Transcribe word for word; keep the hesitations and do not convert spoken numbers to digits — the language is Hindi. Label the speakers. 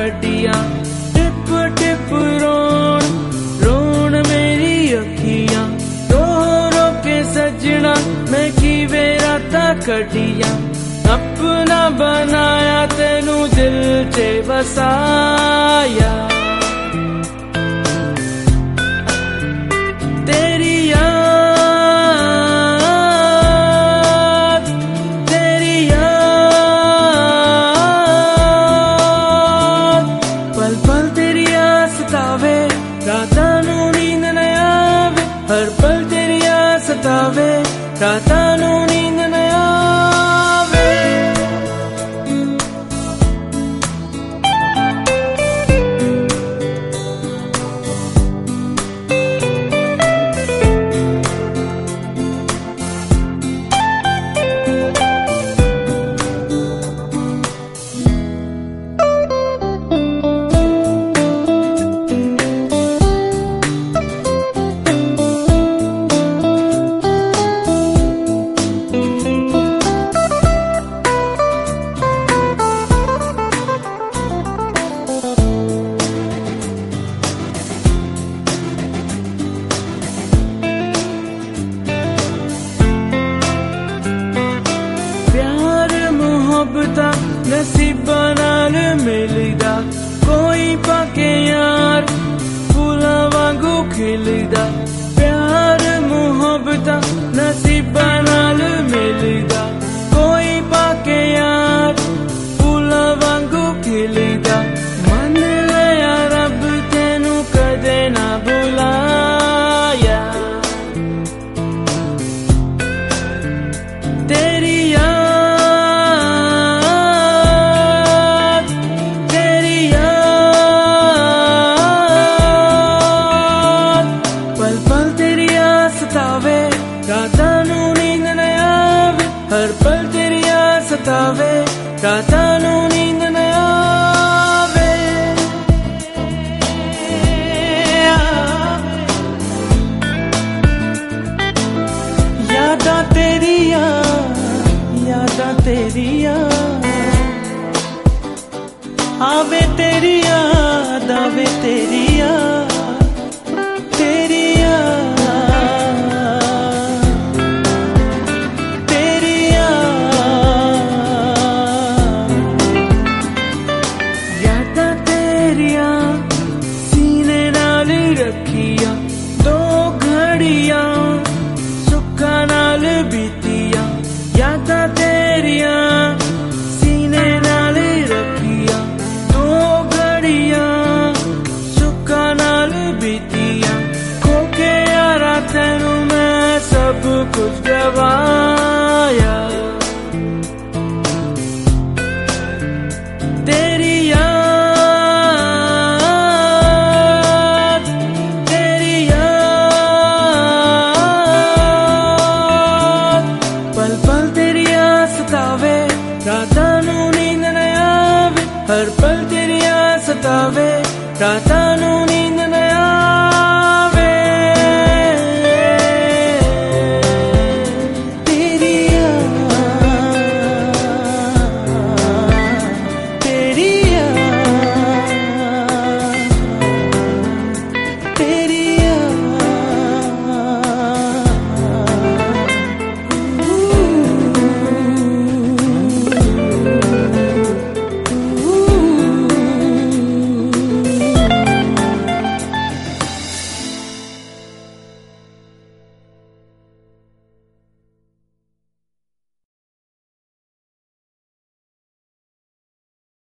Speaker 1: घटिया टिप टिप रोण रोण मेरी अखियां रो रो के सजना मैं कीवे राता कटिया अपना बनाया तेनू दिल च वसाया तेरी याद तेरी याद पल पल तेरी याद सतावे रातां नू नींद न आवे हर पल तेरी याद सतावे रातां नू नींद न आवे नसीबा नाल मिलदा कोई पाके यार फूलां वांगू खिलदा प्यार मुहब्बत नसीबा नाल मिलदा कोई पाके यार फूलां वांगू खिलदा मन लिया रब तेनू कदे ना बुलाया तेरी रातां नू नींद न आवे हर पल तेरी याद सतावे रातां नू नींद न आवे यादां तेरियां यादां तेरियां आवे तेरी याद आवे तेरी याद तेरी याद रखिया दो घड़ियां सुखा नाल बीतिया यादां तेरियां सीने नाल रखिया दो घड़ियां सुखा नाल बीतिया खो के यारा तेनू मैं सब कुछ गवाया तेरी रातां नू नींद न आवे हर पल तेरी याद सतावे रातां नू